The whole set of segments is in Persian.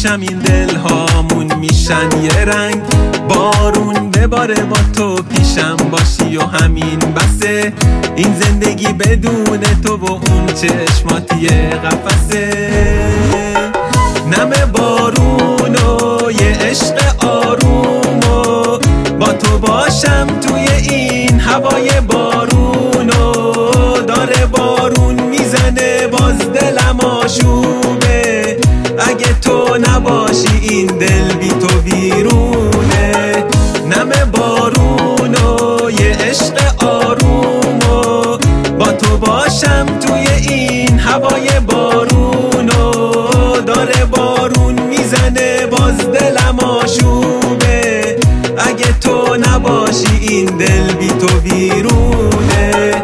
پیشم این دل هامون میشن یه رنگ. بارون بباره با تو پیشم باشی و همین بسه. این زندگی بدون تو و اون چشمات یه قفسه. نم بارون و یه عشق آروم و با تو باشم توی این هوای بارون و داره بارون میزنه باز دلم آشوبه. اگه تو نباشی این دل بی تو ویرونه. نم بارون و یه عشق آروم و با تو باشم توی این هوای بارون و داره بارون میزنه باز دلم آشوبه. اگه تو نباشی این دل بی تو ویرونه.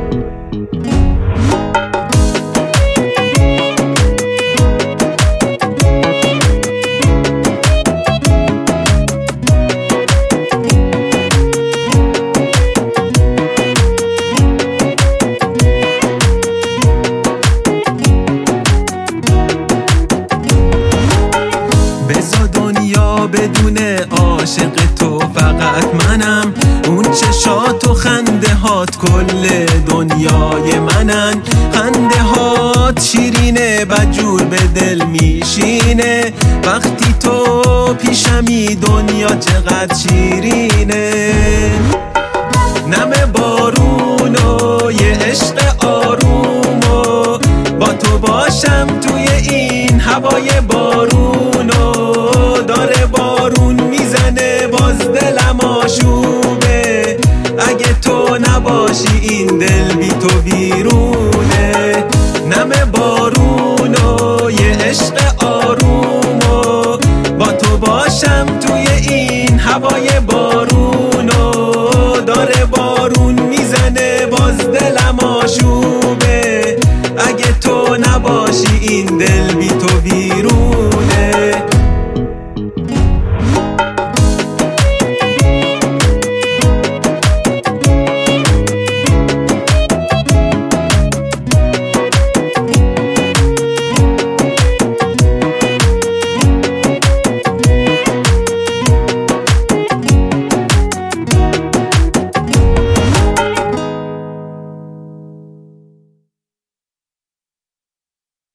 بذار دنیا بدونه عاشق تو فقط منم. اون چشات و خنده هات کل دنیای منن. خنده هات شیرینه بدجور به دل میشینه. وقتی تو پیشمی دنیا چقدر شیرینه. نم بارون و یه عشق آروم و با تو باشم توی این هوای بارون و داره بارون میزنه باز دلم آشوبه. اگه تو نباشی این دل بی تو ویرونه. نم بارون و یه عشق آروم و با تو باشم توی این هوای بارون و داره بارون میزنه باز دلم آشوبه. اگه تو نباشی این دل